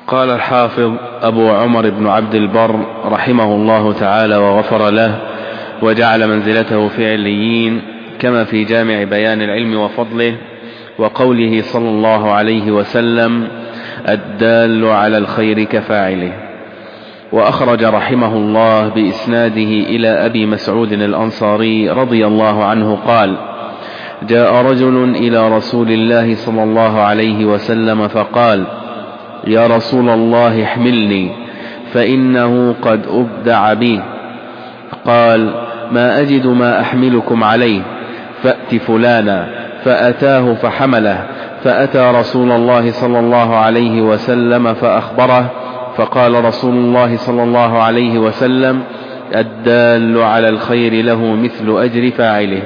قال الحافظ أبو عمر بن عبد البر رحمه الله تعالى وغفر له وجعل منزلته في عليين، كما في جامع بيان العلم وفضله وقوله صلى الله عليه وسلم: الدال على الخير كفاعله. وأخرج رحمه الله بإسناده إلى أبي مسعود الأنصاري رضي الله عنه قال: جاء رجل إلى رسول الله صلى الله عليه وسلم فقال: يا رسول الله احملني فإنه قد أبدع بي. قال: ما أجد ما أحملكم عليه، فأت فلانا. فأتاه فحمله، فأتى رسول الله صلى الله عليه وسلم فأخبره، فقال رسول الله صلى الله عليه وسلم: الدال على الخير له مثل أجر فاعله.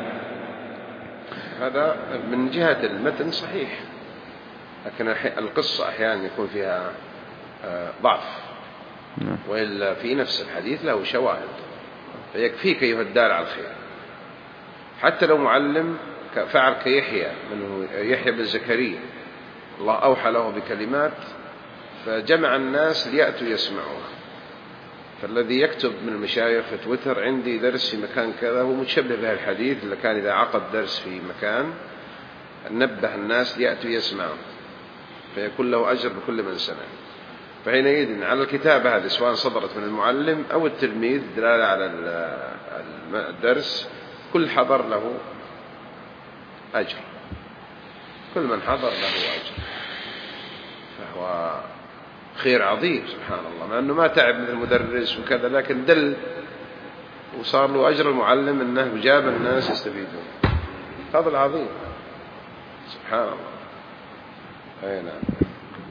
هذا من جهة المتن صحيح، لكن القصة أحيانا يكون فيها ضعف، وإلا في نفس الحديث له شواهد، فيكفيك أيها الدال على الخير. حتى لو معلم فعل كيحيى منه يحيى بن زكريا، الله أوحى له بكلمات فجمع الناس ليأتوا يسمعوها، فالذي يكتب من المشايخ في تويتر: عندي درس في مكان كذا، هو متشبه به الحديث اللي كان إذا عقد درس في مكان نبه الناس ليأتوا يسمعوا، فيكون له أجر بكل من سمع. فحينئذ على الكتابة هذه سواء صدرت من المعلم أو التلميذ دلالة على الدرس، كل حضر له أجر، كل من حضر له أجر، فهو خير عظيم سبحان الله، مع أنه ما تعب مثل المدرس وكذا، لكن دل وصار له أجر المعلم أنه جاب الناس يستفيدون، فضل عظيم سبحان الله. أي نعم.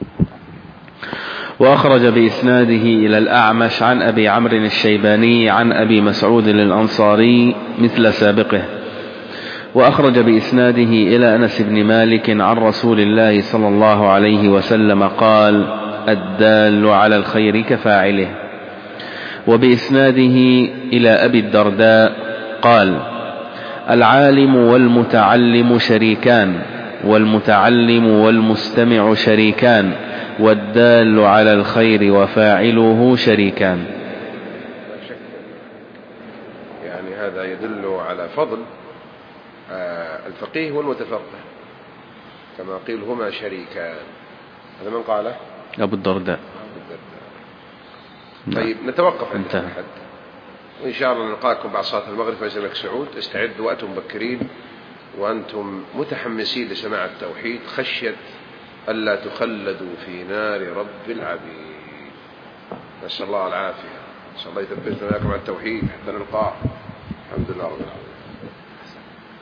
وأخرج بإسناده إلى الأعمش عن أبي عمرو الشيباني عن أبي مسعود الأنصاري مثل سابقه. وأخرج بإسناده إلى أنس بن مالك عن رسول الله صلى الله عليه وسلم قال: الدال على الخير كفاعله. وبإسناده إلى أبي الدرداء قال: العالم والمتعلم شريكان، والمتعلم والمستمع شريكان، والدال على الخير وفاعله شريكان. يعني هذا يدل على فضل الفقيه والمتفقه، كما قيل هما شريكان. هذا من قاله؟ أبو الدرداء. طيب نتوقف عند الحد، وإن شاء الله نلقاكم بعد صلاة المغرب في مسجد سعود. استعدوا وأنتم مبكرين وأنتم متحمسين لسماع التوحيد، خشية ألا تخلدوا في نار رب العبيد. نسأل الله العافية، نسأل الله يثبتنا لكم على التوحيد حتى نلقاه. الحمد لله رب العالمين.